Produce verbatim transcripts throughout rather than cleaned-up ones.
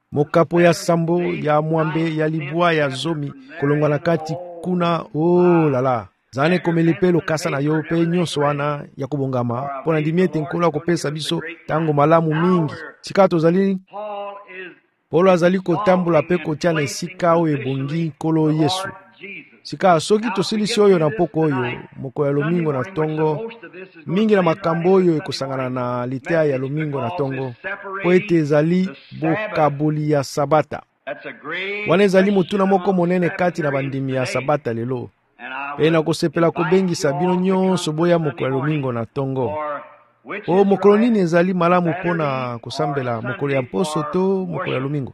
mokapo ya sambo ya mwambe ya libwa ya zomi kolongwa na kati kuna oh lala zane komeli pe lokasa na yo pe nyonso wana ya kubongama pona ndimi ete nkolo kopesa biso tango malamu mingi. Sika tozali Polo azali kotambola pe kotia na esika oyo ebongi nkolo Yesu. Sika soki tosilisi oyo na poko oyo moko ya lomingo na tongo mingi na makambo oyo ekosangana na litea ya lomingo na tongo po ete ezali bokaboli ya sabata. Wana ezali motuna moko monene kati na bandimi ya sabata lelo. Pe na kosepela kobengisa bino nyonso boya moko ya lomingo na tongo. O mokolo nini ezali malamu pona kosambela mokolo ya poso to mokolo ya lomingo?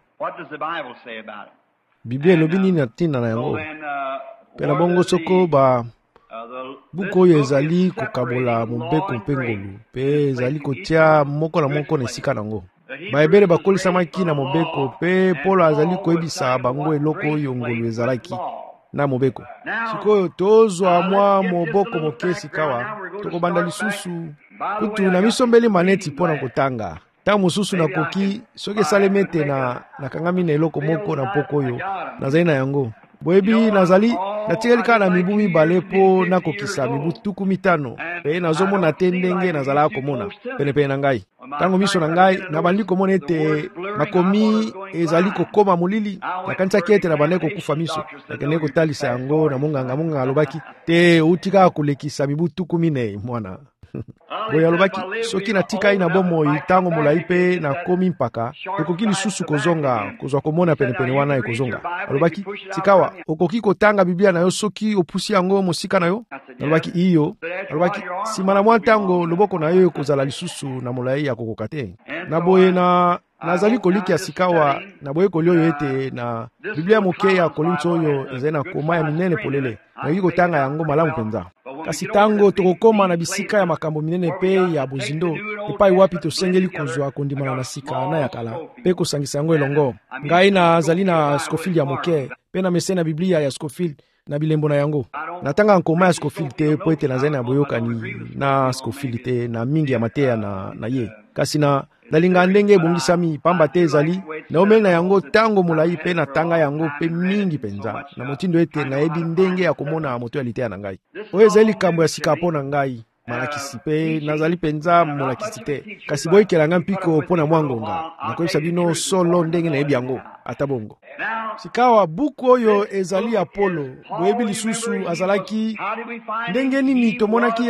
Biblia elobi nini na tina na yango? Pe na bongo soko ba buku oyo ezali kokabola mobeko mpe ngolu pe ezali kotia moko na moko na esika nango. Baebele bakolisamaki na mobeko pe Polo azali koyebisa bango eloko oyo ngolu ezalaki na mobeko. Sikoyo tozwa mwa moboko moke sikawa tokobanda lisusu kutu na misombeli maneti pona kotanga. Ta mosusu na koki soki salemete na nakangami na eloko moko na poko oyo nazali na yango. Boyebi nazali natikeli na mibu mibale po nakokisa mibu tuku mitano pe nazomona te ndenge nazala komona penepene na ngai. Tango miso na ngai nabandi komona ete makomi ezali kokoma molili nakanisaki ete nabandi kokufa miso nakende kotalisa yango na monganga monganga alobaki te utika kolekisa mibu tuku minei mwana. Boya alobaki soki natika ina bomo itango molai pe na komi mpaka okoki lisusu kozonga kozwa komona penepene wana ekozonga. Alobaki sikawa okoki kotanga Biblia na yo soki opusi yango mosika na yo? Alobaki iyo. Alobaki simana mwa tango loboko na yo ekozala lisusu na molai ya kokoka te. Na boye na nazali koliki ya sikawa na boye kolioyo ete na Biblia moke ya Korinto oyo ezali na koma ya minene polele na kotanga yango malamu penza. Kasi tango tokokoma na bisika ya makambo minene pe ya bozindo epai wapi tosengeli kozwa kondimana na sika na ya kala pe kosangisa yango elongo. Ngai na zali na Scofield ya moke pe na mesena Biblia ya Scofield na bilembo na yango. Natanga nkoma ya Scofield te po ete nazali na boyokani na Scofield te na mingi ya mateya na, na ye. Kasi na nalinga ndenge ebongisami pamba te ezali na omeli na yango tango molai pe na tanga yango pe mingi penza na motindo ete nayebi ndenge ya komona moto ya litea na ngai. Oyo ezali likambo ya sika po na ngai malakisi pe nazali penza molakisi te kasi boyikela nga mpiko po na mwangonga nakoyebisa bino solo ndenge nayebi yango ata bongo. Sikawa buku oyo ezali ya Polo boyebi lisusu azalaki ndenge nini tomonaki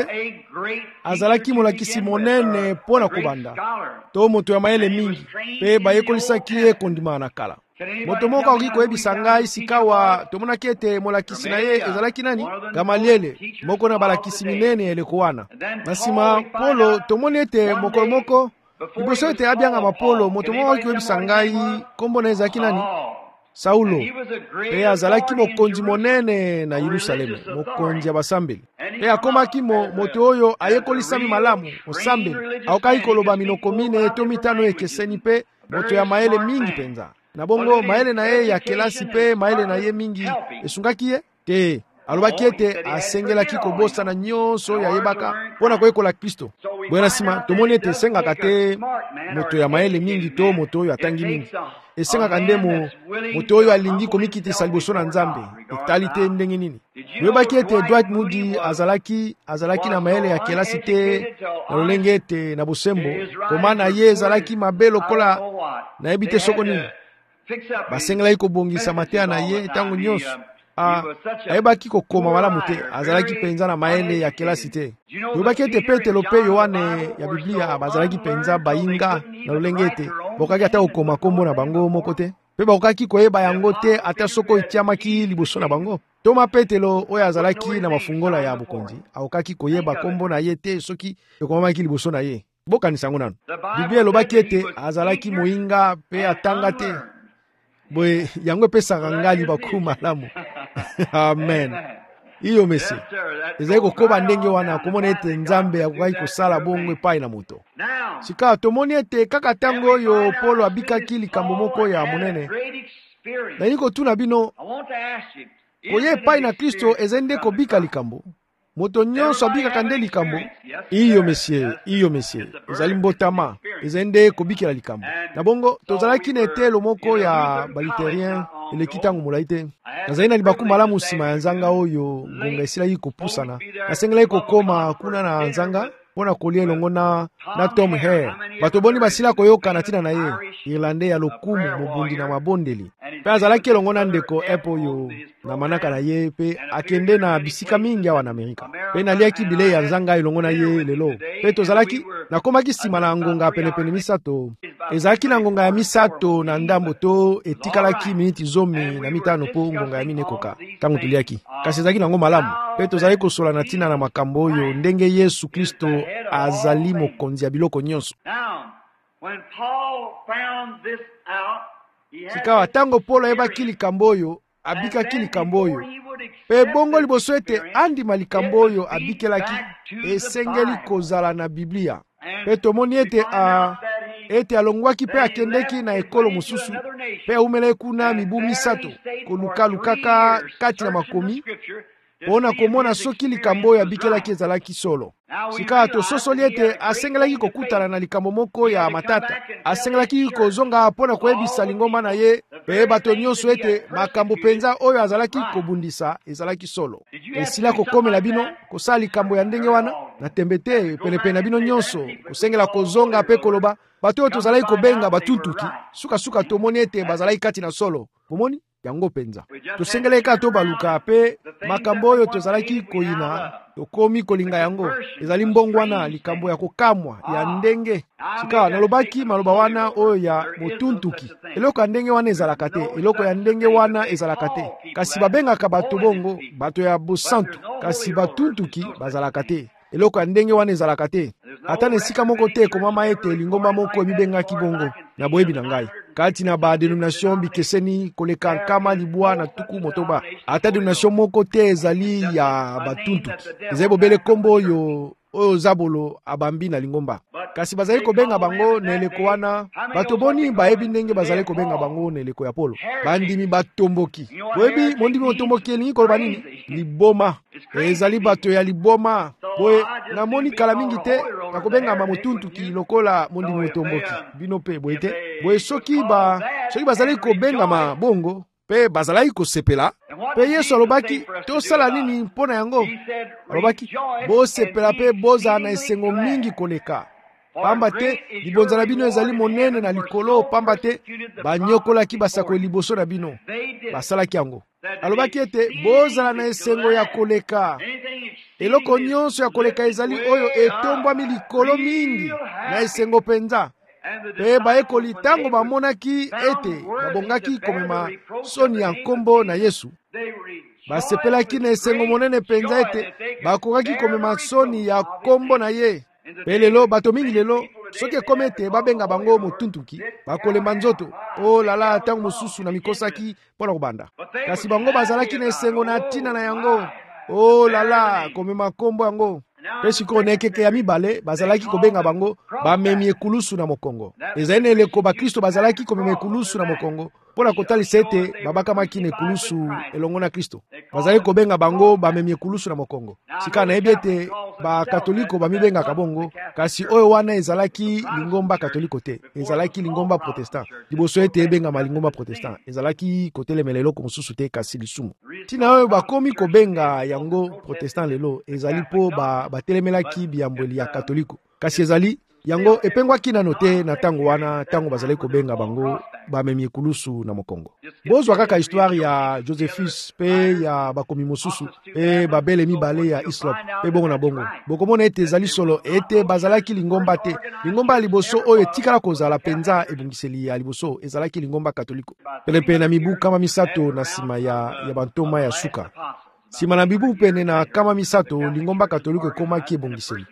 azalaki molakisi monene po na kobanda to moto ya mayele mingi pe bayekolisaki ye kondima na kala. Moto moko akoki koyebisa ngai sikawa tomonaki ete molakisi na ye ezalaki nani? Gamaliele moko na balakisi minene eleko wana. Na sima Polo tomoni ete mokolo moko liboso ete abyanga mapolo moto moko akoki koyebisa ngai kombo na ezalaki nani? Saulo. Pe azalaki mokonzi monene na Yerusalemu, mokonzi ya basambeli. Pe akomaki mo moto oyo ayekolisami malamu osambeli aokaki koloba minoko mine to mitano ekeseni pe moto ya mayele mingi penza. Na bongo mayele na ye ya kelasi pe mayele na ye mingi esungaki ye te. Alobaki ete asengelaki kobosa na nyonso ya yebaka pona koyekola Kristo. Bwena sima tomoni ete esengaka te moto ya mayele mingi to moto oyo atangi mingi. Esengaka ndemo moto oyo alingi komikitisa liboso na Nzambe etali te ndenge nini. Boyebaki ete Dwight Moody azalaki azalaki na mayele ya kelasi te na lolenge ete na bosembo komana ye ezalaki mabe lokola nayebi te soko nini. Basengelaki kobongisa mateya na ye tango nyonso. Ah, ayebaki kokoma malamu te azalaki penza na mayele ya kelasi te. Boyebaki ete Petelo pe Yohane ya Biblia bazalaki penza bayinga na lolenge te bokaki ata kokoma kombo na bango moko te pe bakokaki koyeba yango te ata soko etiamaki liboso na bango. Toma Petelo oyo azalaki na mafungola ya bokonzi akokaki koyeba kombo na ye te soki ekomamaki liboso na ye. Bokanisa yango nanu. Biblia elobaki ete azalaki moyinga pe atanga te. Boye yango pesaka ngali bakuru malamu. Amen. Iyo mesi. Ezali kokoba ndenge wana komona ete Nzambe akokaki kosala bongo epai na moto. Sika tomoni ete kaka tango oyo Polo abikaki likambo moko ya monene. Nali kotuna bino koye epai na Kristo ezali nde kobika likambo. moto nyonso abikaka nde likambo. Iyo monsieur, iyo monsieur, ezali mbotama, ezali nde kobikela likambo. Na bongo tozalaki na etelo moko ya baliterien eleki ntango molai te. Nazali na libaku malamu nsima ya nzanga oyo ngonga esilaki kopusana. Nasengelaki kokoma kuna na nzanga mpona kolia elongo na, na Tom Hare. Bato boni basila koyoka na ntina na ye Irlandais ya lokumu mobundi na mabondeli. Pe azalaki elongo na ndeko epo oyo na manaka na ye pe akende na bisika mingi awa na Amerika. Pe naliaki bilei ya nzanga elongo na ye lelo. Pe tozalaki nakomaki nsima na ngonga penepene misato. Ezalaki na ngonga ya misato na ndambo to etikalaki miniti zomi na mitano po ngonga ya minekoka tango tuliaki. Kasi ezalaki nango malamu. Pe tozali kosola na ntina na makambo oyo ndenge Yesu Kristo azali mokonzi ya biloko nyonso. Sikawa tango Paulo ayebaki likambo oyo abikaki likambo oyo. Pe bongo liboso ete andima likambo oyo abikelaki esengeli kozala na Biblia. Pe tomoni ete a ete alongwaki pe akendeki na ekolo mosusu pe aumele kuna mibu misato koluka lukaka kati na makomi pona komona soki likambo oyo abikelaki ezalaki solo. Sika tososoli ete asengelaki kokutana na likambo moko ya matata, asengelaki kozonga pona koyebisa lingomba na ye pe bato nyonso ete makambo penza oyo azalaki kobundisa ezalaki solo. Esila kokomela bino kosala likambo ya ndenge wana na tembe te penepene na bino nyonso kosengela kozonga pe koloba bato oyo tozalaki kobenga batuntuki suka-suka tomoni ete bazalaki kati na solo. Bomoni yango penza tosengeleka to baluka pe makambo oyo tozalaki koyina tokomi kolinga yango ezali mbongwana likambo ya kokamwa ya ndenge. Sika nalobaki maloba wana oyo ya motuntuki eloko ya ndenge wana ezalaka te, eloko ya ndenge wana ezalaka te. Kasi babengaka bato bongo bato ya bosantu, kasi batuntuki bazalaka te, eloko ya ndenge wana ezalaka te. Ata na esika moko te komama ete lingomba moko ebibengaki bongo na boyebi na ngai kati na ba denomination bikeseni koleka nkama libwa na tuku motoba. Ata denomination moko te ezali ya batuntuki, ezali bobele kombo oyo oyo zabolo abambi na lingomba. Kasi bazali kobenga bango na eleko wana bato boni bayebi ndenge bazali kobenga bango na eleko ya Polo bandimi batomboki. Boyebi mondimi otomboki elingi koloba nini? Liboma. Ezali bato ya liboma. Boye namoni kala mingi te nakobenga ma motuntuki lokola mondimi otomboki bino pe boye te. Boye soki ba soki bazali kobenga ma bongo pe bazalaki kosepela. Pe Yesu alobaki tosala nini mpona yango? Alobaki bosepela pe boza na esengo mingi koleka. Pamba te libonza na bino ezali monene na likolo, pamba te banyokolaki basako liboso na bino basalaki yango. Alobaki ete bozala na esengo ya koleka. Eloko nyonso ya koleka ezali oyo etombwami likolo mingi na esengo penza. Pe baekoli tango bamonaki ete babongaki komema soni ya nkombo na Yesu, basepelaki na esengo monene penza ete bakokaki komema soni ya nkombo na ye. Pe lelo bato mingi lelo soki ekoma ete babenga bango motuntuki bakolemba nzoto o lala tango mosusu na mikosaki mpona kobanda. Kasi bango bazalaki na esengo na ntina na yango o lala komema nkombo yango. Pe sikoyo na ekeke ya mibale bazalaki kobenga bango bamemi ekulusu na mokongo. Ezali na eleko bakristo bazalaki komema ekulusu na mokongo mpona kotalisa ete babakamaki na ekulusu elongo na Kristo. Bazalaki kobenga bango bamemi ekulusu na mokongo. Sika nayebi ete bakatoliko bamibengaka bongo, kasi oyo wana ezalaki lingomba katoliko te, ezalaki lingomba protestant. Liboso ete ebengama lingomba protestant ezalaki kotelemela eloko mosusu te, kasi lisumu. Tina oyo bakomi kobenga yango protestant lelo ezali po ba batelemelaki biyambweli ya katoliko. Kasi ezali yango epengwaki nano te na tango wana tango bazali kobenga bango bamemi ekulusu na mokongo. Bozwa kaka histoire ya Josephus pe ya bakomi mosusu pe babele mibale ya Islop pe bongo na bongo. Bokomona ete ezali solo ete bazalaki lingomba te. Lingomba liboso oyo etikala kozala penza ebungiseli ya liboso ezalaki lingomba katoliko. Pelepe na mibu kama misato na sima ya, ya bantoma ya suka. Sima na bibu pene na kama misato lingomba katoliko ekomaki ebungiseli.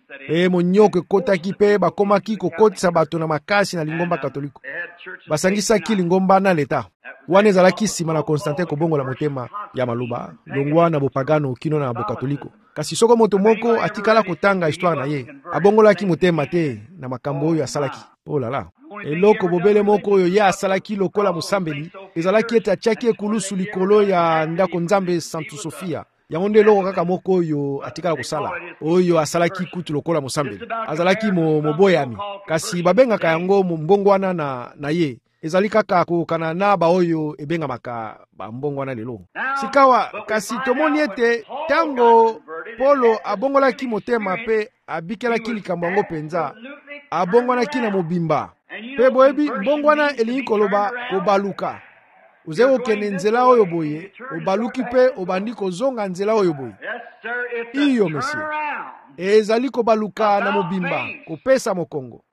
E monyoko ekotaki pe bakomaki kokotisa bato na makasi na lingomba katoliko. Basangisaki lingomba na leta. Wana ezalaki sima na Constantin kobongola motema ya maluba longwa na bopagano kino na bokatoliko. Kasi soko moto moko atikala kotanga histoire na ye abongolaki motema te na makambo oyo asalaki. Oh la la. Eloko bobele moko oyo ye asalaki lokola mosambeli ezalaki ete atiaki ekulusu likolo ya ndako nzambe Santu Sofia yango nde eloko kaka moko oyo atikala kosala oyo asalaki kutu lokola mosambeli azalaki mo, moboyami kasi babengaka yango mbongwana na, na ye ezali kaka kokana na baoyo ebengamaka bambongwana lelo sikawa kasi tomoni ete tango Polo abongolaki motema pe abikelaki likambo yango penza abongwanaki na mobimba pe boyebi mbongwana elingi koloba kobaluka uze okende nzela oyo boye obaluki pe obandi kozonga nzela oyo boye iyo mesi ezali kobaluka na mobimba kopesa mokongo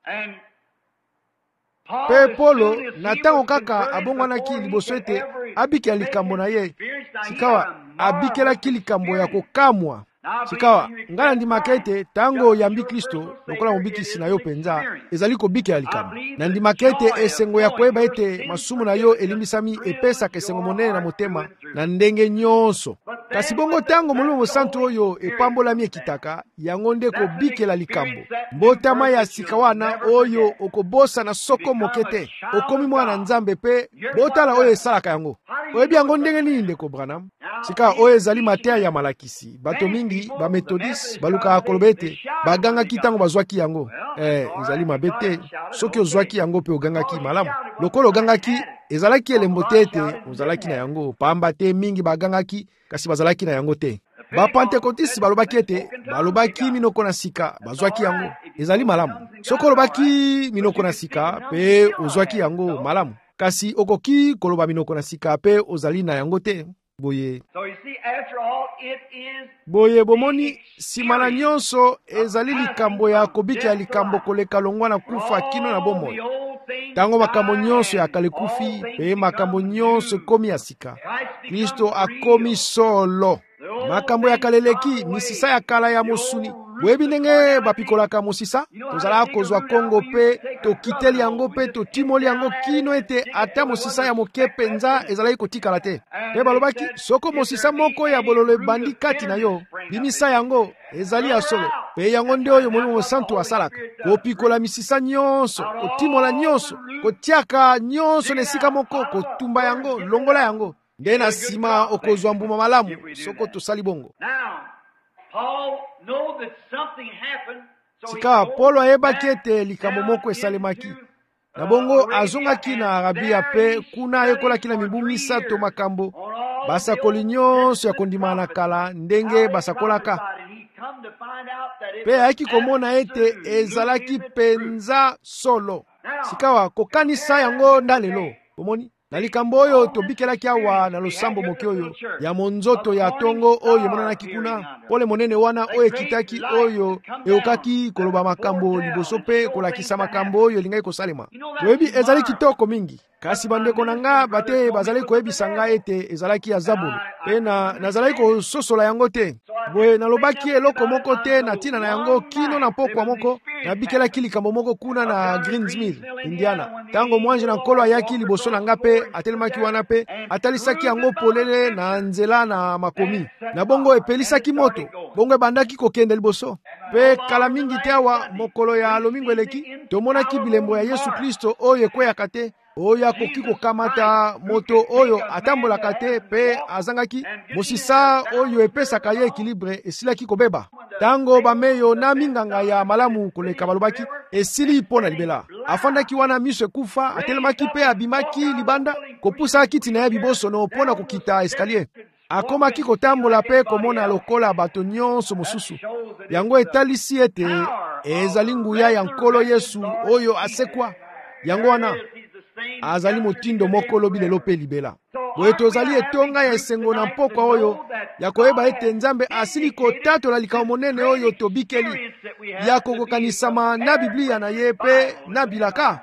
pe Polo na tango kaka abongwanaki liboso ete abikela likambo na ye sikawa abikelaki likambo ya kokamwa sikawa ngana ndimaka ete tango yambi Kristo lokola mobikisi na yo penza ezali kobikela likambo na ndimaka ete esengo ya koyeba ete masumu na yo elimbisami epesaka esengo monene na motema na ndenge nyonso kasi bongo tango Molimo Mosantu oyo epambolami ekitaka yango nde kobikela likambo mbotama ya sika wana oyo okobosa na soko moke te okomi mwana Nzambe pe botala oyo esalaka yango oyebi yango ndenge nini ndeko Branham sika oyo ezali mateya ya malakisi bato mingi bamethodiste balukaka koloba ete bagangaki ntango bazwaki yango eh, ezali mabe te soki ozwaki yango mpe ogangaki malamu lokola ogangaki ezalaki elembo te ete ozalaki na yango pamba te mingi bagangaki kasi bazalaki na yango te bapentekotisi balobaki ete balobaki minoko na sika bazwaki yango ezali malamu soki olobaki minoko na sika pe ozwaki yango malamu kasi okoki koloba minoko na sika pe ozali na yango te boye boye bomoni nsima na nyonso ezali likambo ya kobikela likambo koleka longwa na kufa kino na bomoi tango makambo nyonso ya kala ekufi pe makambo nyonso ekomi ya sika Kristo akomi solo makambo ya kala eleki misisa ya kala ya mosuni boyebi ndenge bapikolaka mosisa tozalaka kozwa kongo pe tokiteli yango pe totimoli yango kino ete ata mosisa ya moke penza ezalaki kotikala te pe balobaki soko mosisa moko ya bololo ebandi kati na yo bimisa yango ezali ya solo pe yango nde oyo Molimo Mosantu asalaka kopikola misisa nyonso kotimola nyonso kotiaka nyonso na esika moko kotumba yango longola yango nde na nsima okozwa mbuma malamu soko tosali bongo sika Polo ayebaki ete likambo moko esalemaki na bongo azongaki na Arabia pe kuna ayekolaki na mibu misato makambo basakoli nyonso ya kondima na kala ndenge basakolaka pe ayaki komona ete ezalaki penza solo sikawa kokanisa yango ndalelo omoni na likambo oyo tobikelaki awa na losambo moke oyo ya monzoto ya tongo oyo emonanaki kuna pole monene wana oyo ekitaki oyo eokaki koloba makambo liboso pe kolakisa makambo oyo elingaki kosalema oyebi ezali kitoko mingi kasi bandeko na nga bate bazali koyebisa nga ete ezalaki ya Zabulu pe na nazalaki kososola yango te boye nalobaki eloko moko te na ntina na yango kino na pokwa moko nabikelaki likambo moko kuna na Greensmill, Indiana tango mwanje na nkolo ayaki liboso na nga pe atelemaki wana pe atalisaki yango polele na nzela na makomi na bongo epelisaki moto bongo ebandaki kokende liboso pe kala mingi te awa mokolo ya lomingo eleki tomonaki bilembo ya Yesu Kristo oyo ekweyaka te oyo akoki kokamata moto oyo atambolaka te pe azangaki mosisa oyo epesaka ye ekilibre esilaki kobeba tango bameyo na minganga ya malamu koleka balobaki esili mpo na libela afandaki wana miso ekufa atelemaki pe abimaki libanda kopusa kiti na ye bibosono mpo na kokita eskalier akomaki kotambola pe komona lokola bato nyonso mosusu yango etalisi ete ezali nguya ya nkolo Yesu oyo asekwa yango wana azali motindo moko lobi lelo pe libela boye tozali etonga ya esengo na mpokwa oyo ya koyeba ete Nzambe asili kotatola likambo monene oyo tobikeli ya kokokanisama na Biblia na ye pe na bilaka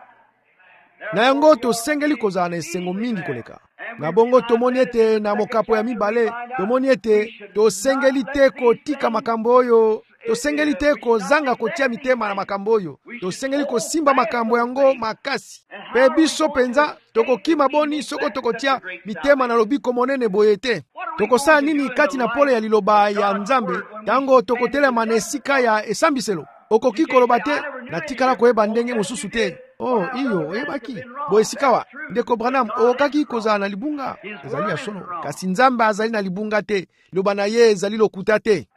na yango tosengeli kozala na esengo mingi koleka na bongo tomoni ete na mokapo ya mibale tomoni ete tosengeli te kotika makambo oyo tosengeli te kozanga kotia mitema na makambo oyo tosengeli kosimba makambo yango makasi pe biso penza tokokima boni soko tokotia mitema na lobiko monene boye te tokosala nini kati na pole ya liloba ya Nzambe tango tokotelema na esika ya esambiselo okoki koloba te natikala koyeba ndenge mosusu te oh iyo oyebaki boye sikawa ndeko Branham okaki kozala na libunga ezali ya solo kasi Nzambe azali na libunga te loba na ye ezali lokuta te.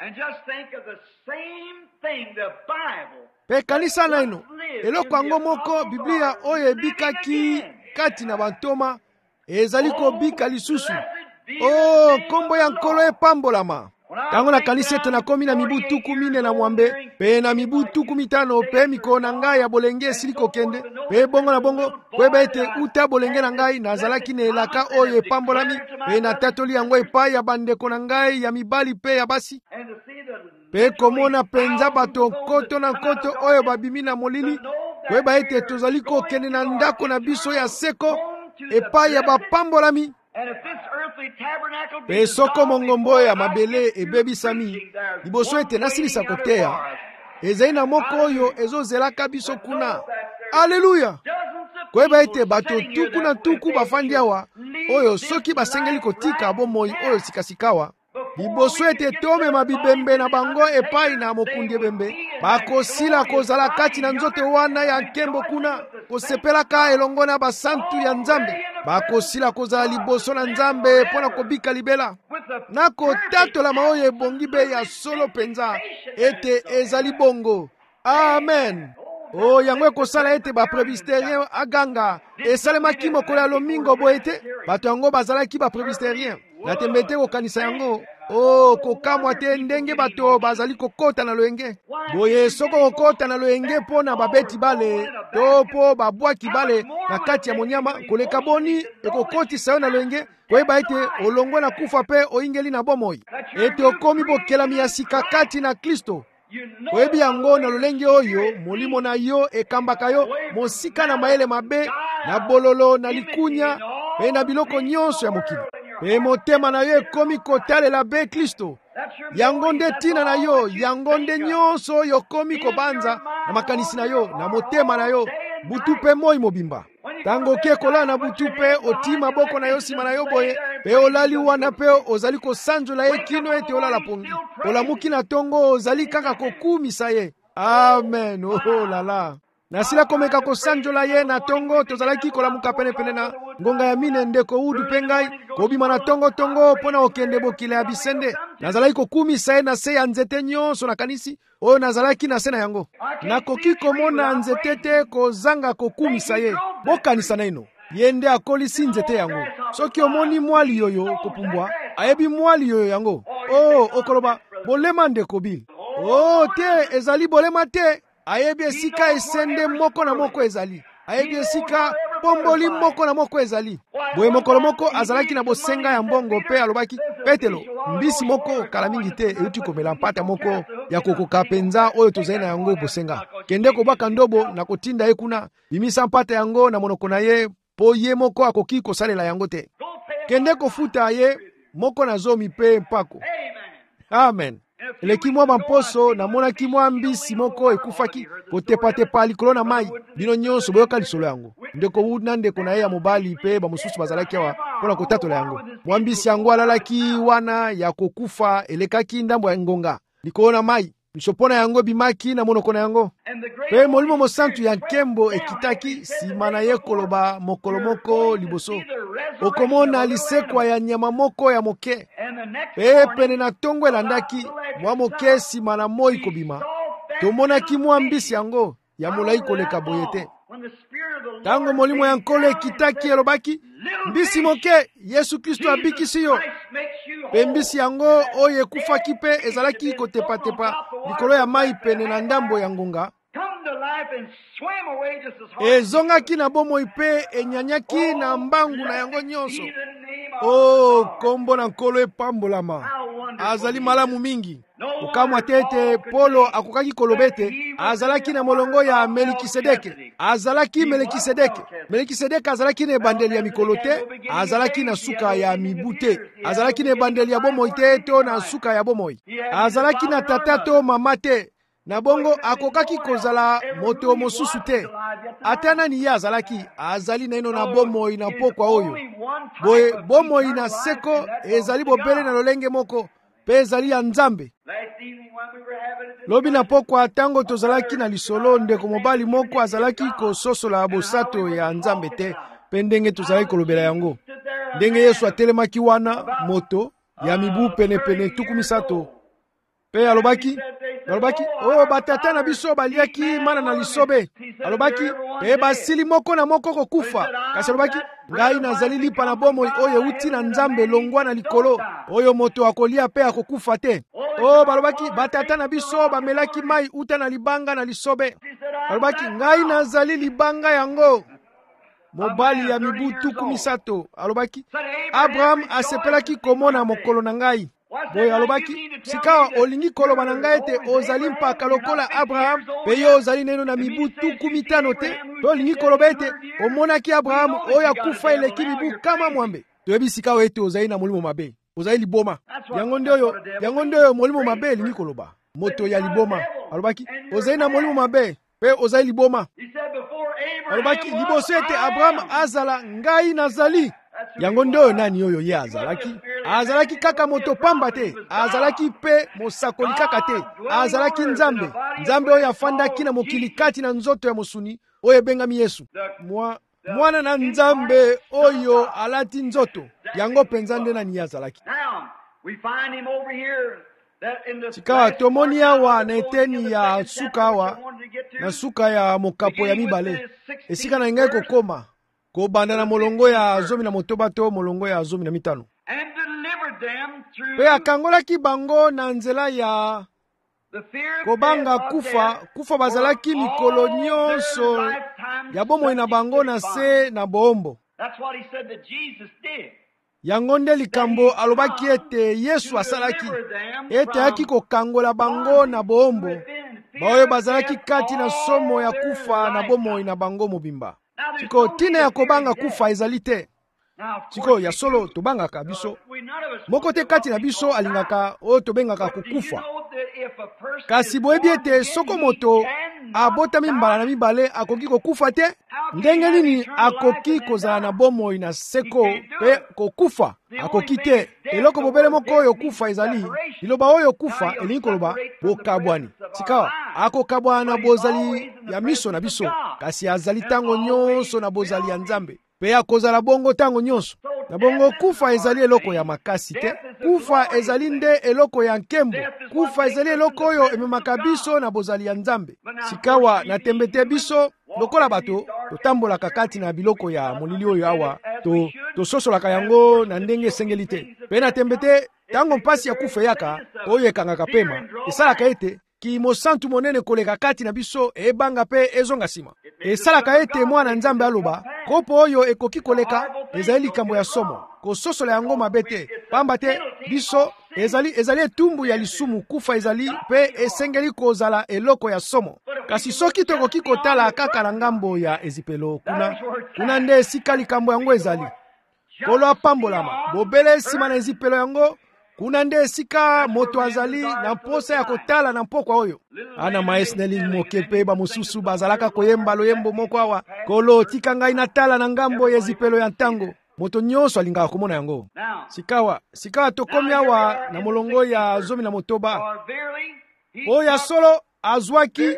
Pe kanisa na ino eloko yango moko Biblia oyo ebikaki kati na bantoma ezali kobika lisusu. Oh kombo ya nkolo epambolama. Tango na kanisa ete nakomi na mibu tuku mine na mwambe pe na mibu tuku mitano pe mikolo na ngai ya bolenge esili kokende pe bongo na bongo koyeba ete uta bolenge na ngai nazalaki na elaka oyo epambolami pe natatoli yango epai ya bandeko na ngai ya mibali pe ya basi pe komona penza bato nkoto na nkoto oyo babimi na molili koyeba ete tozali kokende na ndako na biso ya seko epai ya bapambolami. Pe soko mongombo ya mabele ebebisami liboso ete nasilisa koteya ezali na moko oyo ezozelaka biso kuna. Aleluya! Koyeba ete bato tuku na tuku bafandi awa oyo soki basengeli kotika bomoi oyo sikasikawa liboso ete tomema bibembe na bango epai na mokundi ebembe bakosila kozala kati na nzoto wana ya nkembo kuna kosepelaka elongo na basantu ya Nzambe bakosila kozala liboso na Nzambe mpona kobika libela na kotatola maoyo ebongi be ya solo penza ete ezali bongo. Amen. Oh yango ekosala ete bapresbyterien aganga esalemaki mokolo ya lomingo boye ete bato yango bazalaki bapresbyterien na tembe te kokanisa yango. Oh kokamwa te ndenge bato bazali kokota na loyenge boye soko kokota na loyenge mpo na babeti bale to mpo babwaki bale na kati ya monyama koleka boni ekokotisa yo na loyenge koyeba ete olongwe na kufa pe oyingeli na bomoi ete okomi bokelami ya sika kati na Kristo. Koyebi yango na lolenge oyo molimo na yo ekambaka yo mosika na mayele mabe na bololo na likunya pe na biloko nyonso ya mokili pe motema na yo ekomi kotalela be Kristo. Yango nde tina na yo yango nde nyonso oyo ekomi kobanza na makanisi na yo na motema na yo butu pe moi mobimba. Tango ke kola na butu pe oti maboko na yo nsima na yo boye pe olali wana pe ozali kosanjola ye kino ete olala pongi olamuki na tongo ozali kaka kokumisa ye. Amen. Oh lala nasila komeka kosanjola ye na tongo tozalaki kolamuka penepene na ngonga ya mine ndeko udu pe ngai kobima na tongo tongo mpona okende bokila ya bisende nazalaki kokumisa ye na se ya nzete nyonso na kanisi oyo nazalaki na se na yango nakoki komona nzete te kozanga kokumisa ye. Bokanisa na ino ye nde akolisi nzete yango. Soki omoni mwali yoyo kopumbwa ayebi mwali yoyo yango oh okoloba bolema ndeko Bill. Oh te ezali bolema te ayebi esika esende moko na moko ezali ayebi esika pomboli moko na moko ezali boye mokolo moko azalaki na bosenga ya mbongo pe alobaki Petelo mbisi moko kala mingi te euti komela mpata moko ya kokoka penza oyo tozali na yango bosenga kende kobaka ndobo na kotinda ye kuna bimisa mpata yango na monoko na ye po ye moko akoki kosalela yango te kende kofuta ye moko na zomi pe mpako. Amen. Eleki mwa mamposo namonaki mwa mbisi moko ekufaki kotepatepa likolo na mai bino nyonso boyoka lisolo yango ndeko wuna ndeko na ye ya mobali pe bamosusu bazalaki awa mpona kotatola yango mwa mbisi yango alalaki wana ya kokufa elekaki ndambo ya ngonga likolo na mai misopona yango bimaki na monoko na yango pe molimo mosantu ya nkembo ekitaki nsima na ye koloba mokolo moko liboso okomona lisekwa ya nyama moko ya moke pe pene na tongo elandaki mwa moke nsima na moi kobima tomonaki mwa mbisi yango ya molai koleka boye te. Tango molimo ya nkolo ekitaki elobaki mbisi moke Yesu Kristo abikisi yo pe mbisi yango oyo ekufaki pe ezalaki kotepatepa likolo ya mai pene na ndambo ya ngonga ezongaki na bomoi pe enyanyaki na mbangu na yango nyonso. Oh kombo na nkolo epambolama azali malamu mingi. Ukamwa tete Polo akokaki kolobete azalaki na molongo ya Melikisedeke azalaki Melikisedeke Melikisedeke azalaki na ebandeli ya mikolo te azalaki na suka ya mibute azalaki na ebandeli ya bomoi te to na suka ya bomoi azalaki na tata to mama te na bongo akokaki kozala moto mosusu te ata nani ye azalaki azali na ino na bomoi na pokwa oyo boye bomoi na seko ezali bobele na lolenge moko pe ezali ya Nzambe. lobi na pokwa tango tozalaki na lisolo ndeko mobali moko azalaki kososola bosato ya Nzambe te pe ndenge tozalaki kolobela yango. Ndenge Yesu atelemaki wana moto ya mibu penepene tuku misato pe alobaki alobaki oh batata na biso baliaki mana na lisobe alobaki pe basili moko na moko kokufa kasi alobaki ngai nazali lipa na bomoi oyo uti na Nzambe longwa na likolo oyo moto akolia pe akokufa te. Oh balobaki batata na biso bamelaki mai uta na libanga na lisobe alobaki ngai nazali libanga yango. Mobali ya mibu tuku misato alobaki Abraham asepelaki komona mokolo na ngai. Boye alobaki sikawa olingi koloba na ngai ete ozali mpaka lokola Abraham pe yo ozali neno na mibu tuku mitano te pe olingi koloba ete omonaki Abraham oyo akufa eleki mibu kama mwambe. Toyebi sikawa ete ozali na molimo mabe ozali liboma yango nde oyo yango nde oyo molimo mabe elingi koloba moto ya liboma alobaki ozali na molimo mabe pe ozali liboma. Alobaki liboso ete Abraham azala ngai nazali. Yango nde oyo nani oyo ye azalaki azalaki kaka moto pamba te azalaki pe mosakoli kaka te azalaki Nzambe Nzambe oyo afandaki na mokili kati na nzoto ya mosuni oyo ebengami Yesu mwa mwana na Nzambe oyo alati nzoto yango penza nde nani azalaki. Sikawa tomoni awa na eteni ya suka awa na suka ya mokapo ya mibale esika na ngai kokoma kobanda na molongo ya zomi na motoba to molongo ya zomi na mitano pe akangolaki bango na nzela ya kobanga kufa kufa bazalaki mikolo nyonso ya bomoi na bango na se na boombo. Yango nde likambo alobaki ete Yesu asalaki ete aki kokangola bango na boombo baoyo bazalaki kati na somo ya kufa na bomoi na bango mobimba. Siko tina ya kobanga kufa ezali te. Siko ya solo tobangaka biso moko te kati na biso alingaka oyo tobengaka kukufa. Kasi boyebi ete soko moto abotami mbala na mibale akoki kokufa te. Ndenge nini akoki kozala na bomoi na seko pe kokufa akoki te. Eloko bobele moko oyo kufa ezali liloba oyo kufa elingi koloba bokabwani. Sikawa akokabwana na bozali ya miso na biso kasi azali tango nyonso na bozali ya Nzambe pe akozala bongo tango nyonso. Na bongo kufa ezali eloko ya makasi te. Kufa ezali nde eloko ya nkembo. Kufa ezali eloko oyo ememaka biso na bozali ya Nzambe. Sikawa na tembete biso lokola bato totambolaka kati na biloko ya molili oyo awa to tososolaka yango na ndenge esengeli te. Pe na tembete tango mpasi ya kufa yaka oyo ekangaka pema esalaka ete kimo santu monene koleka kati na biso ebanga pe ezonga sima. Esalaka ete mwana Nzambe aloba kopo oyo ekoki koleka ezali likambo ya somo kososola yango mabe te pamba te biso ezali ezali etumbu ya lisumu kufa ezali pe esengeli kozala eloko ya somo. Kasi soki tokoki kotala kaka na ngambo ya ezipelo kuna kuna nde esika likambo yango ezali kolo apambolama bobele nsima na ezipelo yango kuna nde esika moto azali na mposa ya kotala na mpokwa oyo. Ana maesneli moke pe ba mosusu bazalaka koyemba loyembo moko awa kolo tika ngai natala na ngambo ya ezipelo ya ntango moto nyonso alingaka komona yango. Sikawa sikawa tokomi awa na molongo ya zomi na motoba oyo solo azwaki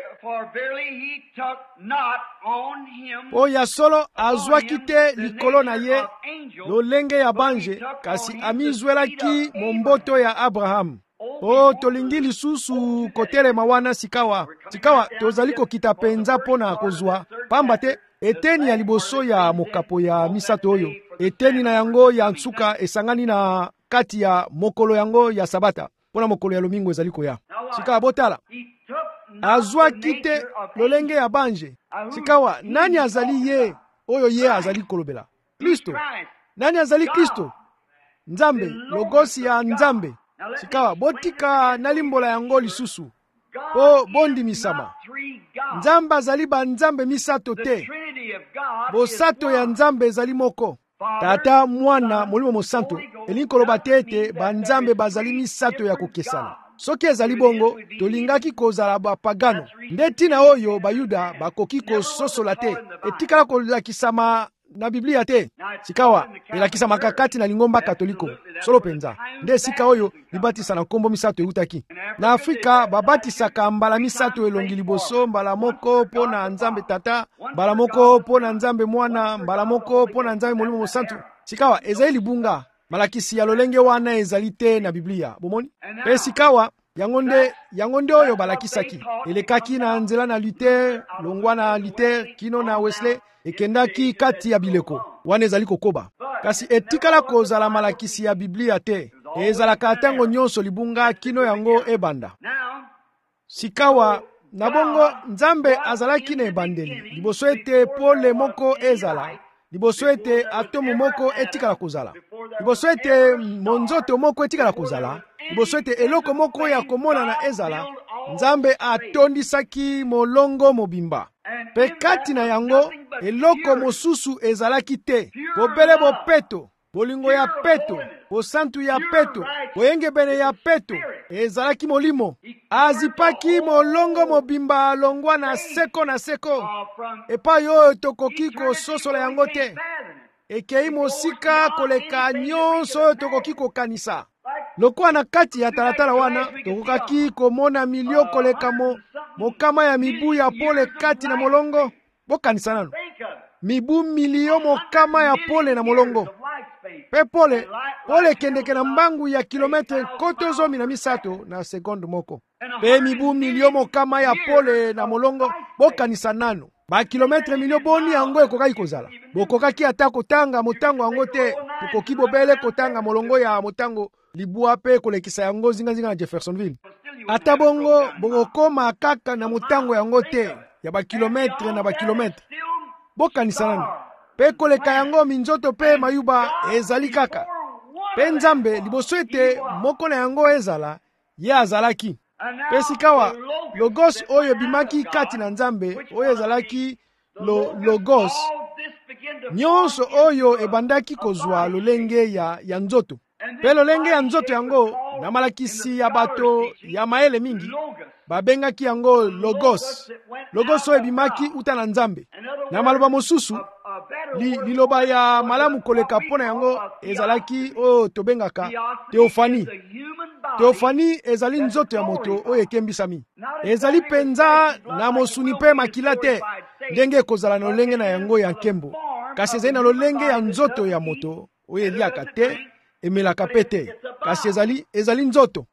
oyo solo azwaki te likolo na ye lolenge ya banje kasi amizwelaki momboto ya Abraham. O tolingi lisusu kotelema wana sikawa sikawa tozali kokita penza pona kozwa pamba te eteni ya liboso ya mokapo ya misato oyo eteni na yango ya nsuka esangani na kati ya mokolo yango ya sabata pona mokolo ya lomingo ezali koya. Sikawa botala azwaki te lolenge ya banje. Sikawa nani azali ye oyo ye azali kolobela? Kristo. Nani azali Kristo? Nzambe, logosi ya Nzambe. Sikawa botika nalimbola yango lisusu po bondi misama. Nzambe azali ba Nzambe misato te. Bosato ya Nzambe ezali moko. Tata mwana molimo mosanto elingi koloba te ete ba Nzambe bazali misato ya kokesana. Soki ezali bongo tolingaki kozala bapagano nde tina oyo bayuda bakoki kososola te etikala kolakisama na Biblia te. Sikawa elakisamaka kati na lingomba katoliko solo penza nde esika oyo libatisa na nkombo misato eutaki. Na Afrika babatisaka mbala misato elongi liboso, mbala moko mpo na Nzambe Tata, mbala moko mpo na Nzambe Mwana, mbala moko mpo na Nzambe Molimo Mosantu. Sikawa ezali libunga malakisi ya lolenge wana ezali te na Biblia bomoni. Pe sikawa yango nde yango nde oyo balakisaki elekaki na nzela na Luther, longwa na Luther kino na Wesley, ekendaki kati ya bileko wana ezali kokoba. Kasi etikala kozala malakisi ya Biblia te, ezalaka ntango nyonso libunga kino yango ebanda. Sikawa na bongo Nzambe azalaki na ebandeli liboso ete pole moko ezala, liboso ete atomo moko etikala kozala, liboso ete monzoto moko etikala kozala, liboso ete eloko moko ya komona na ezala, Nzambe atondisaki molongo mobimba. Pe kati na yango eloko mosusu ezalaki te, bobele bopeto, bolingo ya peto, bosantu ya peto, boyengebene ya peto, ezalaki molimo. Azipaki molongo mobimba alongwa na seko na seko, epai oyo tokoki kososola yango te, ekei mosika koleka nyonso oyo tokoki kokanisa. Lokwa na kati ya talatala wana tokokaki komona milio koleka mo mokama ya mibu ya pole kati na molongo. Bokanisa nano mibu milio mokama ya pole na molongo. Pe pole pole kendeke na mbangu ya kilometre koto zomi na misato na sekonde moko. Pe mibu milio mokama ya pole na molongo. Bokanisa nano ba kilometre milio boni yango ekokaki kozala. Bokokaki ata kotanga motango yango te, tokoki bobele kotanga molongo ya motango libua pe kolekisa yango zinga-zinga na Jeffersonville. Ata bongo bokokoma kaka na motango yango te ya ba kilometre na ba kilometre. Bokanisa nano pe koleka yango minzoto pe mayuba ezali kaka. Pe Nzambe liboso ete moko na yango ezala, ye azalaki. Pe sikawa logos oyo bimaki kati na Nzambe oyo ezalaki lo logos nyonso oyo ebandaki kozwa lolenge ya, ya nzoto. Pe lolenge ya nzoto yango na malakisi ya bato ya maele mingi babengaki yango logos. Logos oyo ebimaki uta na Nzambe. Na maloba mosusu li, liloba ya malamu koleka pona yango ezalaki oyo tobengaka teofani. Teofani ezali nzoto ya moto oyo ekembisami. Ezali penza na mosuni pe makila te ndenge kozala na lolenge na yango ya nkembo. Kasi ezali na lolenge ya nzoto ya moto oyo eliaka te, emelaka pe te. Kasi ezali ezali nzoto.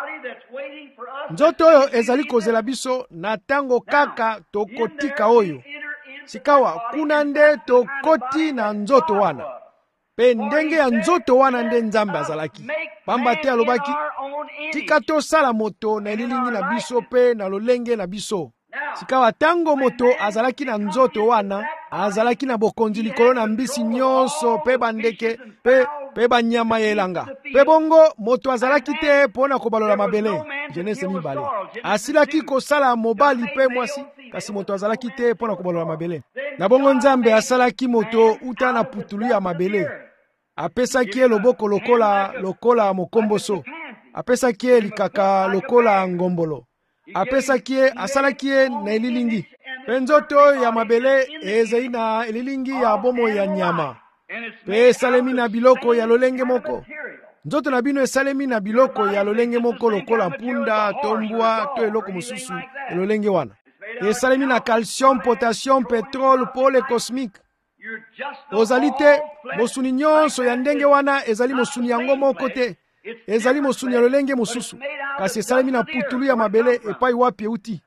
Nzoto oyo ezali kozela biso na tango kaka tokotika oyo. Sikawa kuna nde tokoti na nzoto wana. Pe ndenge ya nzoto wana nde Nzambe azalaki. Pamba te alobaki tika tosala moto na elilingi na biso pe na lolenge na biso. Sikawa tango moto azalaki na nzoto wana, azalaki na bokonzi likolo na mbisi nyonso pe bandeke pe pe banyama yelanga. Pe bongo moto azalaki te pona kobalola mabele. Genese mibale. Asilaki kosala mobali pe mwasi, kasi moto azalaki te pona kobalola mabele. Na bongo Nzambe asalaki moto uta na putulu ya mabele. Apesaki ye loboko lokola lokola mokomboso. Apesaki ye likaka lokola ngombolo. Apesaki ye asalaki ye na elilingi. Pe nzoto ya mabele ezali na elilingi ya bomo ya nyama. Pe esalemi na biloko ya lolenge moko. Nzoto na bino esalemi na biloko ya lolenge moko lokola mpunda, tombwa, to eloko mosusu lolenge wana. Esalemi na calcium, potassium, pétrole, pole cosmique. Ozali te mosuni nyonso ya ndenge wana ezali mosuni yango moko te. Ezali mosuni ya lolenge mosusu. Kasi esalemi na putulu ya mabele epai wapi euti.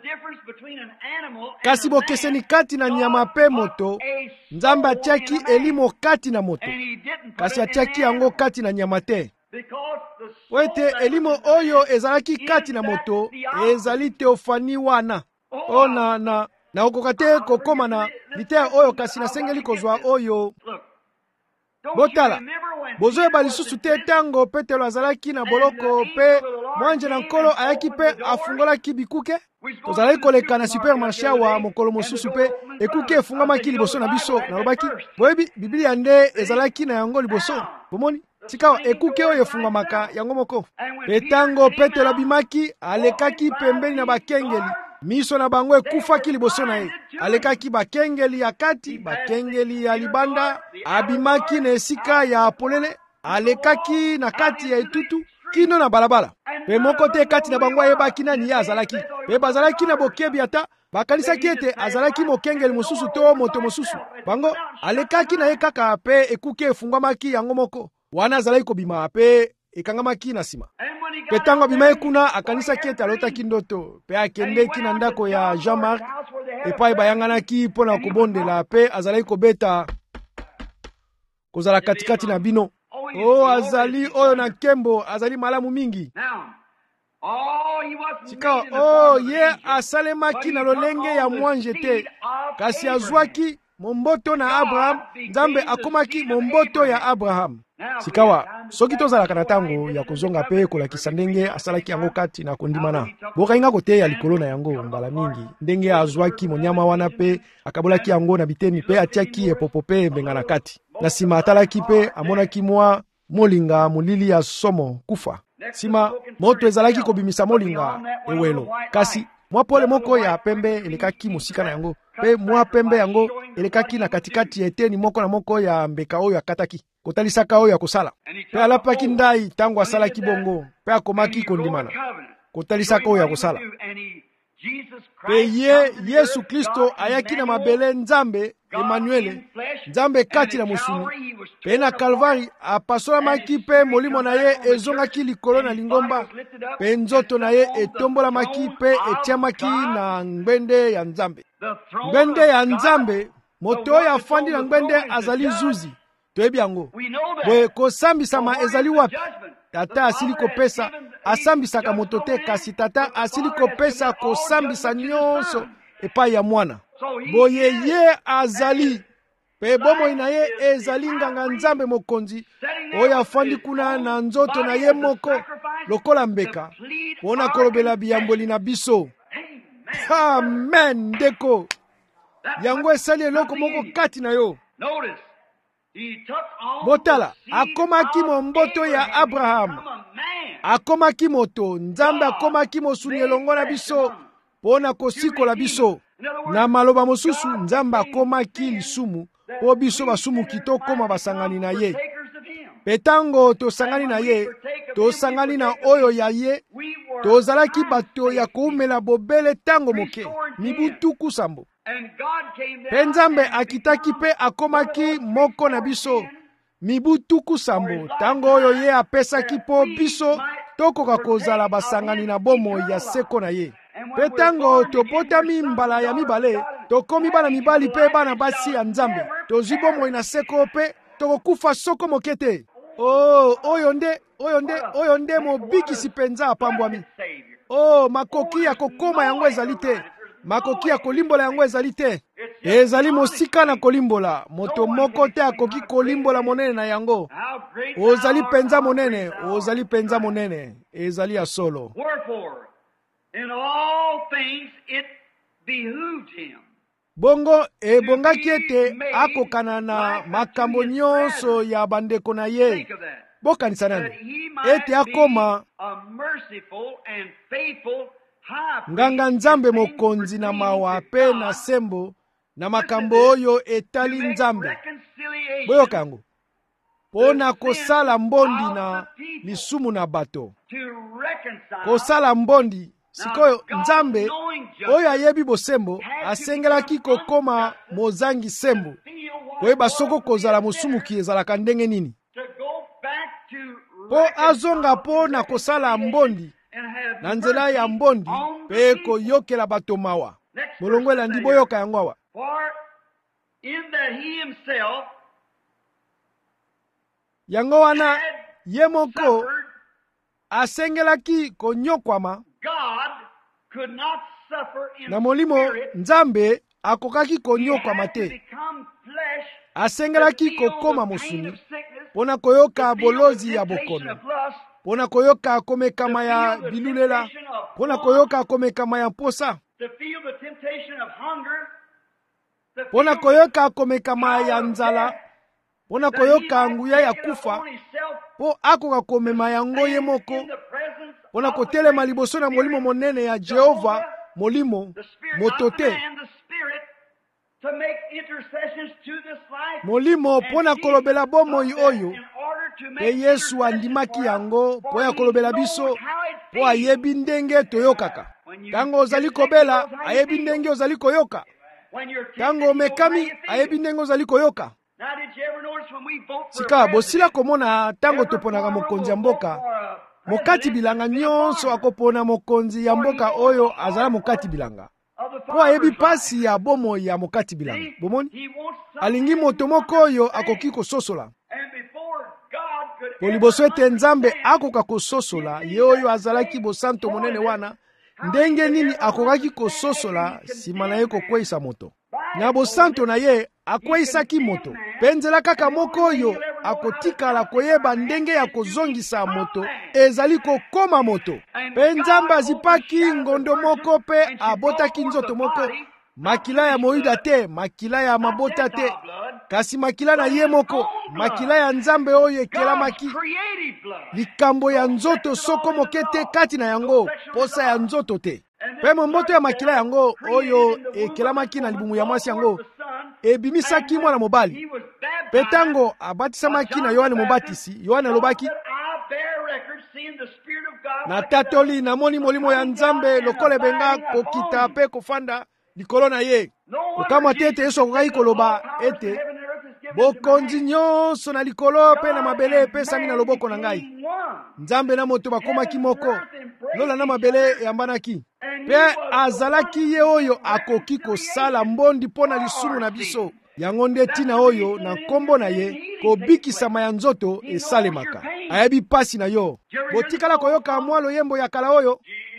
Kasi bokeseni kati na nyama pe moto, Nzambe atiaki elimo kati na moto. Kasi atiaki yango kati na nyama te. Wete elimo oyo ezalaki kati na moto, ezali teofani wana. O na na na okokate kokoma na litea oyo kasi nasengeli kozwa oyo. Botala, bozoyeba lisusu te tango Petelo azalaki na boloko pe mwanje na nkolo ayaki pe afungolaki bikuke. Tozalaki koleka na supermarché wa mokolo mosusu pe ekuke efungamaki liboso na biso. Nalobaki, boyebi Biblia nde ezalaki na yango liboso. Bomoni, sikawa ekuke oyo efungamaka yango moko. Pe tango Petelo abimaki, alekaki pembeni na bakengeli. Miso na bango ekufaki liboso na ye. Alekaki bakengeli ya kati, bakengeli ya libanda, abimaki na esika ya polele. alekaki na kati ya etutu kino na balabala. Pe moko te kati na bango ayebaki nani ye azalaki. Pe bazalaki na bokebi ata bakanisaki ete azalaki mokengeli mosusu to moto mosusu. Bango alekaki na ye kaka pe ekuke efungwamaki yango moko. Wana azalaki kobima pe ekangamaki na sima. Pe tango abima kuna akanisaki ete alotaki ndoto. Pe akendeki na ndako ya Jean-Marc epai bayanganaki mpona kobondela pe azalaki kobeta kozala katikati na bino. Oh, azali oyo na nkembo, azali malamu mingi. Sika, oh, ye asalemaki na lolenge ya mwanje te. Kasi azwaki momboto na Abraham, Nzambe akomaki momboto ya Abraham. Sikawa, soki tozalaka na tango ya kozonga pe kolakisa ndenge asalaki yango kati na kondimana. Bokainga kote ya likolo na yango mbala mingi. Ndenge azwaki monyama wana pe akabolaki yango na biteni pe atiaki epopo pe mbenga na kati. Na sima atalaki pe amonaki mwa molinga molili ya somo kufa. Sima moto ezalaki kobimisa molinga ewelo. Kasi mwa pole moko ya pembe elekaki musika na yango. Pe mwa pembe yango elekaki na katikati ya eteni moko na moko ya mbeka oyo akataki. Kotalisaka oyo ya kosala. Pe alapaki ndai tango asalaki bongo. Pe akomaki kondimana. Kotalisaka oyo ya kosala. Pe ye Yesu Kristo ayaki na mabele Nzambe Emmanuel, Nzambe kati na mosuni. Pe na Kalvari apasolamaki pe molimo na ye ezongaki likolo na lingomba. Pe nzoto na ye etombolamaki pe etiamaki na ngbende ya Nzambe. Ngbende ya Nzambe, moto oyo afandi na ngbende azali zuzi. Toyebi yango. Boye kosambisama ezali wapi? Tata asili kopesa, asambisaka moto te, kasi tata asili kopesa kosambisa nyonso epai ya mwana. Boye ye azali, pe bomoi na ye ezali nganga Nzambe mokonzi, oyo afandi kuna na nzoto na ye moko, lokola mbeka, pona kolobela biyamboli na biso. Amen, ndeko. Yango esali eloko moko kati na yo. Botala, akomaki momboto ya Abraham. Akomaki moto, Nzambe akomaki mosuni elongo na biso, pona kosikola biso. Na maloba mosusu, Nzambe akomaki lisumu, po biso basumu kito koma basangani na ye. Petango tosangani na ye, tosangani na oyo ya ye, tozalaki bato ya koumela bobele tango moke, mibutuku sambo. Pe Nzambe akitaki pe akomaki moko na biso, mibutuku sambo, tango oyo ye apesaki po biso, tokoka kozala basangani na bomo ya seko na ye. Pe tango topotami mbala ya mibale, tokomi bana mibali pe bana basi ya Nzambe, tozwi bomoi na seko pe, tokokufa soko mokete. Oh, oyo nde, oyo nde, oyo nde mobikisi penza apambwami. Oh, makoki ya kokoma yango ezali te. Makoki ya kolimbola yango ezali te. Ezali mosika na kolimbola. Moto moko te akoki kolimbola monene na yango. Ozali penza monene, ozali penza monene. Ezali ya solo. Bongo ebongaki ete akokana na makambo nyonso ya bandeko na ye. Bokanisa nani? Ete akoma nganga Nzambe mokonzi na mawa pe na sembo na makambo oyo etali Nzambe. Boyoka yango. Pona kosala mbondi na lisumu na bato. Kosala mbondi. Sikoyo Nzambe oyo ayebi bosembo asengelaki kokoma mozangi sembo. Koyeba soko kozala mosumuki ezalaka ndenge nini. Po azonga po na kosala mbondi na nzela ya mbondi pe koyokela bato mawa. Molongo elandi boyoka yango awa. Yango wana ye moko asengelaki konyokwama na molimo Nzambe akokaki konyokwama te. Asengelaki kokoma mosuni pona koyoka bolozi ya bokono, pona koyoka komekama ya bilulela, pona koyoka komekama ya posa, pona koyoka komekama ya nzala, pona koyoka nguya ya kufa, po akoka komema yango ye moko, pona kotelema liboso na molimo monene ya Jehova, molimo motote. Molimo pona kolobela bomoi oyo, Pe Yesu andimaki yango po ya kolobela biso po ayebi ndenge toyokaka. Tango ozali kobela ayebi ndenge ozali koyoka. Tango omekami ayebi ndenge ozali koyoka. Sika bosila komona tango toponaka mokonzi ya mboka, mokati bilanga nyonso akopona mokonzi ya mboka oyo azala mokati bilanga. Po ayebi pasi ya bomoi ya mokati bilanga. Bomoni? Alingi moto moko oyo akoki kososola. Po liboso ete Nzambe akoka kososola ye oyo azalaki bosanto monene wana, ndenge nini akokaki kososola sima na ye kokweisa moto? Na bosanto na ye akweisaki moto. Penzela kaka moko oyo akotikala koyeba ndenge ya kozongisa moto ezali kokoma moto. Pe Nzambe azipaki ngondo moko pe abotaki nzoto moko. Makila ya moida te, makila ya mabota te, kasi makila na ye moko, makila ya Nzambe oyo ekelamaki. Likambo ya nzoto soko moke te kati na yango, posa ya nzoto te. Pe momboto ya makila yango oyo ekelamaki na libumu ya mwasi yango ebimisaki mwana mobali. Pe tango abatisamaki na Yohane Mobatisi, Yohane alobaki, na tatoli namoni molimo ya Nzambe lokola benga kokita pe kofanda likolo na ye. Kokama tete Yesu akokaki koloba ete bokonzi nyonso na likolo pe na mabele epesami na loboko na ngai. Nzambe na moto bakomaki moko, lola na mabele eyambanaki. Pe azalaki ye oyo akoki kosala mbondi mpo na lisumu na biso. Yango nde tina oyo na nkombo na ye kobikisama ya nzoto esalemaka. Ayebi pasi na yo. Botikala koyoka mwa loyembo ya kala oyo.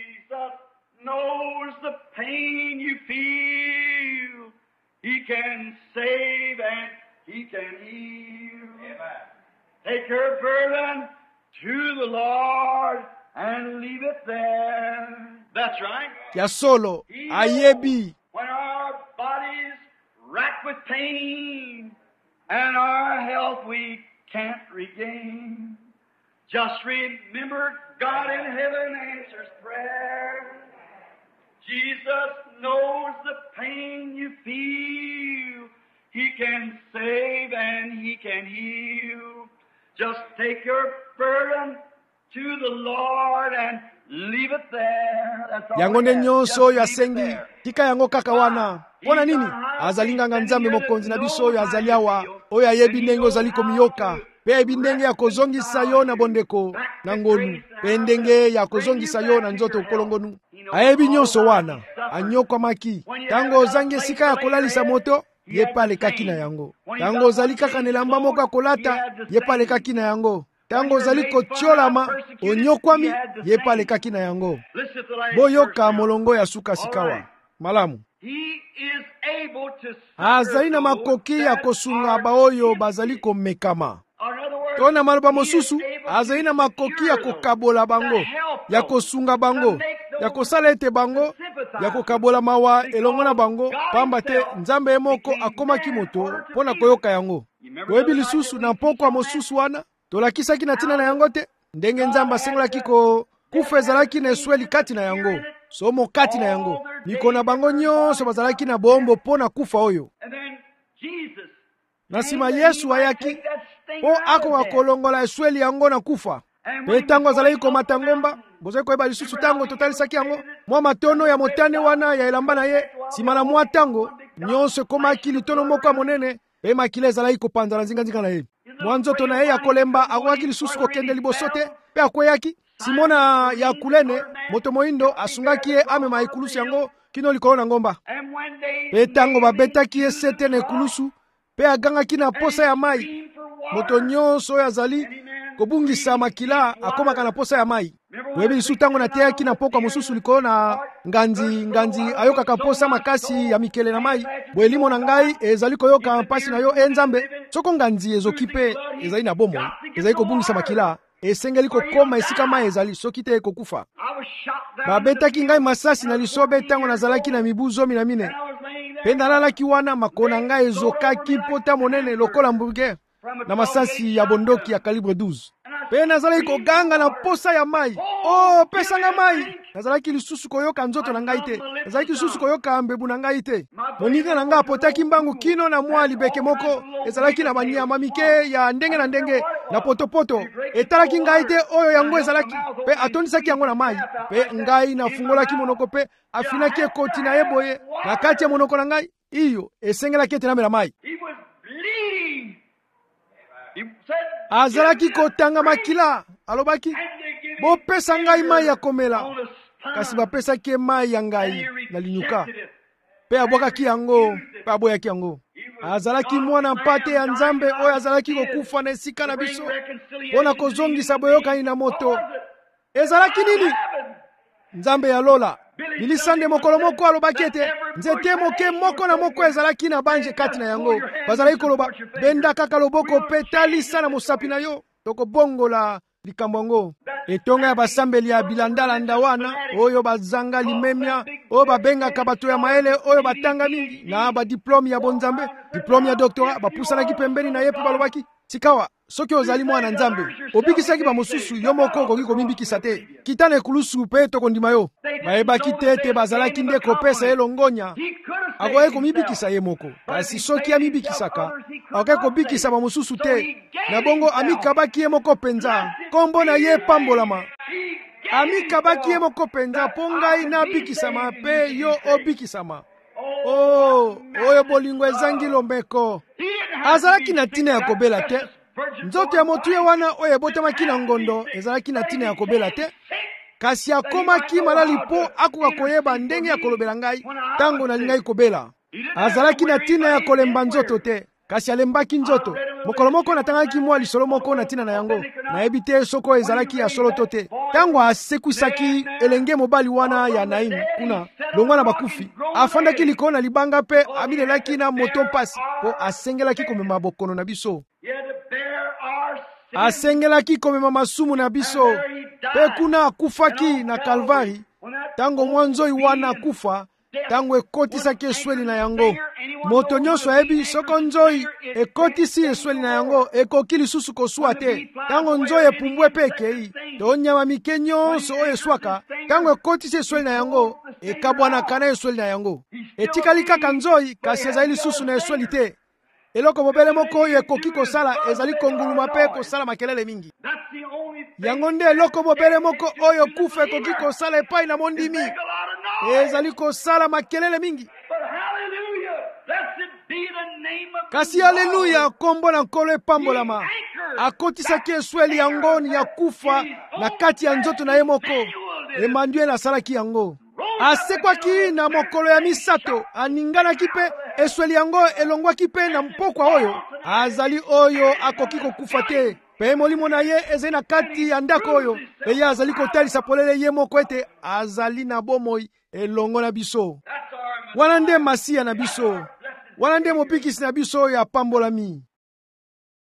Knows the pain you feel. He can save and he can heal. Amen. Take your burden to the Lord and leave it there. That's right. Kia solo ayebi. When our bodies racked with pain and our health we can't regain, just remember God in heaven answers prayer. Jesus knows the pain you feel. He can save and he can heal. Just take your burden to the Lord and leave it there. That's all. Yango ne nyonso ya sengi tika yango kaka wana. Pona nini? Azalinganga Nzambe mokonzi na biso oyo azaliawa oyo ayebi ndenge ozali komiyoka. Pe ayebi ndenge ya kozongisa yo na bondeko na ngolu. Pe ndenge ya kozongisa yo na nzoto kolongonu. Ayebi nyonso wana anyokwa maki. Tango ozangi esika ya kolalisa moto ye pale kaki na yango. Tango ozali kaka nelamba moko kolata ye pale kaki na yango. Tango ozali kotiolama onyokwami ye pale kaki na yango. Boyoka molongo ya suka sikawa. Malamu. Azali na makoki ya kosunga baoyo bazali komekama. Tona maloba mosusu azali na makoki ya kokabola bango, ya kosunga bango, ya kosala ete bango, ya kokabola mawa elongo na bango, pamba te Nzambe moko akomaki moto pona koyoka yango. Koyebi lisusu na poko mosusu wana tolakisaki na tina na yango te, ndenge Nzambe asengolaki ko kufa ezalaki na esweli kati na yango, somo kati na yango. Niko na bango nyonso bazalaki na bombo pona kufa oyo. Na sima Yesu ayaki po ako akolongola esweli yango na kufa. Pe tango azalaki komata ngomba, bozali koyeba lisusu tango totalisaki yango, mwa matono ya motane wana ya elamba na ye, sima na mwa tango nyonso ekomaki litono moko ya monene, pe makila ezalaki kopanzala nzinga-nzinga na ye. Mwa nzoto na ye ya kolemba akokaki lisusu kokende liboso te, pe akweyaki. Simona ya kulene moto moindo asungaki ye amema ekulusu yango kino likolo na ngomba. Pe tango babetaki ye sete na ekulusu, pe agangaki na posa ya mai. Moto nyonso oyo azali kobungisa makila akomaka na posa ya mai. Boyebi lisu tango nateyaki na pokwa mosusu likolo na nganzi nganzi ayokaka posa makasi ya mikele na mai. Boye limo na ngai ezali koyoka mpasi na yo e Nzambe. Soko nganzi ezoki pe ezali na bomoi, ezali kobungisa makila, esengeli kokoma esika mai ezali soki te kokufa. Babetaki ngai masasi na lisobe tango nazalaki na mibu zomi na mine. Pe nalalaki wana makona ngai ezokaki pota monene lokola hamburger na masasi ya bondoki ya kalibre douze. Pe nazalaki koganga na posa ya mai. Oh, pesanga mai. Nazalaki lisusu koyoka nzoto na ngai te. Nazalaki lisusu koyoka mbebu na ngai te. Moninga na ngai apotaki mbangu kino na mwa libeke moko ezalaki na banyama mike ya ndenge na ndenge na potopoto etalaki ngai te oyo yango ezalaki mpe atondisaki yango na mai mpe ngai nafungolaki monoko mpe afinaki ekoti na ye boye na kati ya monoko na ngai iyo esengelaki ete namela mai. Azalaki kotanga makila alobaki bopesa ngai mai ya komela kasi bapesaki mai ya ngai na linyuka mpe abwakaki yango mpe aboyaki yango. Azalaki mwana mpate ya Nzambe oyo azalaki kokufa na esika na biso mpona kozongisa boyokani na moto. Ezalaki nini? Nzambe ya lola bilisande mokolo moko alobaki ete nzete moke moko na moko ezalaki na banje kati na yango. Bazalaki koloba benda kaka loboko mpe talisa na mosapi na yo tokobongola likambo yango. Etonga ya basambeli ya bilandalanda wana oyo bazanga limemia oyo babengaka bato ya maele oyo batanga mingi na badiplome ya bonzambe diplome ya doktora bapusanaki pembeni na ye mpe balobaki sikawa soki ozali mwana Nzambe obikisaki bamosusu yo moko okoki komimbikisa te kita na ekulusu mpe tokondima yo. Bayebaki te ete bazalaki nde kopesa ye longonya akoki komibikisa ye moko kasi soki amibikisaka akoki kobikisa bamosusu te na bongo amikabaki ye moko penza kombo na ye pambolama. Amikabaki ye moko penza mpo ngai nabikisama mpe yo obikisama. Oh, oyo bolingo ezangi lombeko. Azalaki na ntina ya kobela te. Nzoto ya motu ye wana oyo ebotamaki na ngondo ezalaki na ntina ya kobela te kasi akomaki malali mpo akoka koyeba ndenge ya kolobela ngai ntango nalingai kobela. Azalaki na ntina ya kolemba nzoto te kasi alembaki nzoto. Mokolo moko natangaki mwa lisolo moko na ntina na yango nayebi te soko ezalaki ya solo to te. Ntango asekwisaki elenge mobali wana ya Naini kuna longwa na bakufi afandaki likolo na libanga mpe amilelaki na moto mpasi mpo asengelaki komema bokono na biso. Asengelaki komema masumu na biso mpe kuna akufaki na Kalvari. Tango mwanzoi wana akufa tango ekotisaki esweli na yango. Moto nyonso ayebi soko nzoi ekotisi esweli na yango ekoki lisusu kosua te. Tango nzoi epumbwe mpe ekei to nyama mike nyonso oyo eswaka tango ekotisi esweli na yango ekabwanaka na esweli na yango. Etikali kaka nzoi kasi ezali lisusu na esweli te. Eloko bobele moko oyo ekoki kosala ezali konguluma mpe kosala makelele mingi. Yango nde eloko bobele moko oyo kufa ekoki kosala epai na mondimi ezali kosala makelele mingi. Kasi haleluya kombo na nkolo epambolama. Akotisaki esweli yango ni ya kufa na kati ya nzoto na ye moko. Emmanuel asalaki yango. Asekwaki na mokolo ya misato aninganaki mpe esweli yango elongwaki mpe na mpokwa oyo azali oyo akoki kokufa te mpe molimo na ye ezali na kati ya ndako oyo eye azali kotalisa polele ye moko ete azali na bomoi elongo na biso. Wana nde Masiya na biso, wana nde mobikisi na biso oyo apambolami.